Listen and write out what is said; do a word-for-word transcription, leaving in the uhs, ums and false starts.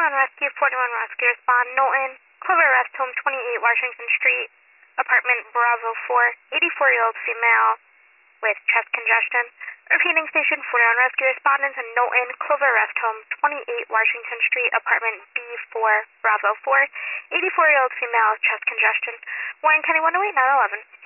forty-one Rescue, forty-one Rescue, respond. Knowlton, Clover Rest Home, twenty-eight Washington Street, apartment Bravo four, eighty-four-year-old female with chest congestion. Repeating station, forty-one Rescue, respondents in Knowlton, Clover Rest Home, twenty-eight Washington Street, apartment B four, Bravo four, eighty-four-year-old female with chest congestion. Warren County one oh eight, nine eleven.